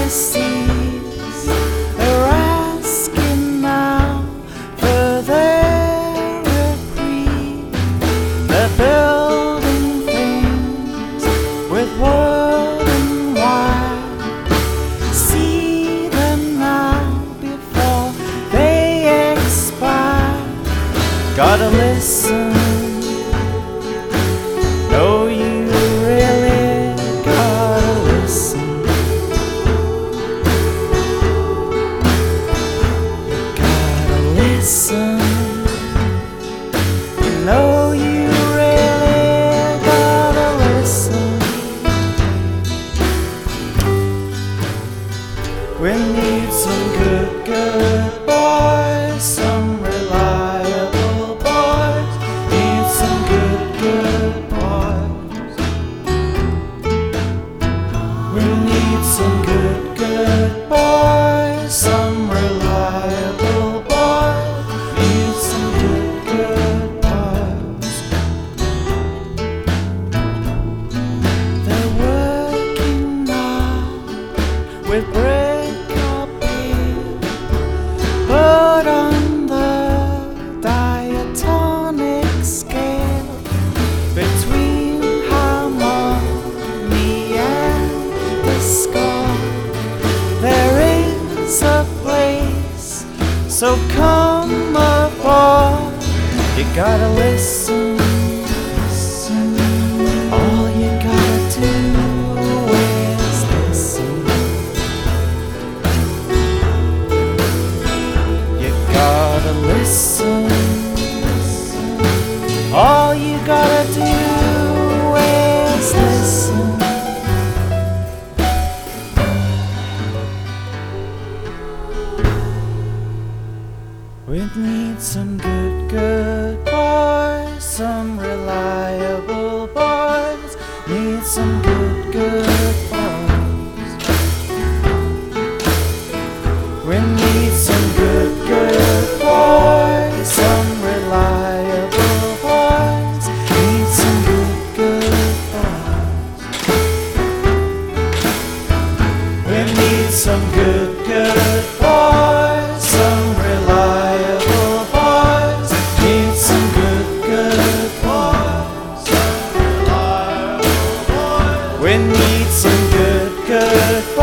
seas are asking now for their reprieve. They're building things with wood and wire. See them now before they expire. Gotta listen. No, you really gotta listen. You gotta listen. You know you really gotta listen. We need some good boys, some reliable boys. Need some good boys. We need some good boys, some reliable boys. Need some good boys. They're working now with brick or beer, but on the diatonic scale between harmony and discord, there is a place, so come aboard. You gotta listen, listen. All you gotta do is listen. You gotta listen, listen. All you gotta do is listen. We need some good boys, some reliable boys. Need some good boys. We need some good boys, some reliable boys. Need some good boys. We need some good boys, some reliable boys. Need some good boys, some reliable boys. We need some good